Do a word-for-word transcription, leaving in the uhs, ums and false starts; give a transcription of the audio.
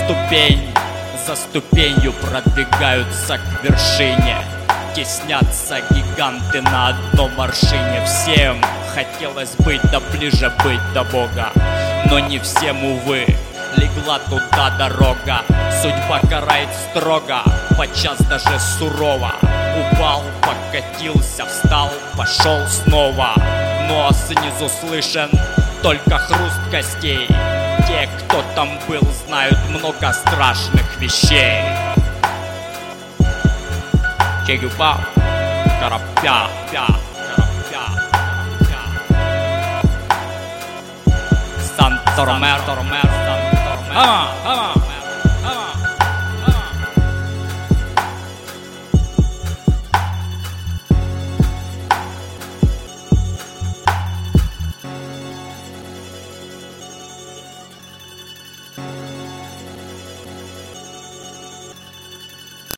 Ступень за ступенью продвигаются к вершине. Теснятся гиганты на одном аршине. Всем хотелось быть, да ближе быть до Бога, но не всем, увы, легла туда дорога. Судьба карает строго, подчас даже сурово. Упал, покатился, встал, пошел снова. Ну а снизу слышен только хруст костей. Те, кто там был, знают много страшных вещей. Чегюба, карапя, пя, карапя, карапя. Сан-Тормер, Тормер, Сан-Тормер. Ама, ама.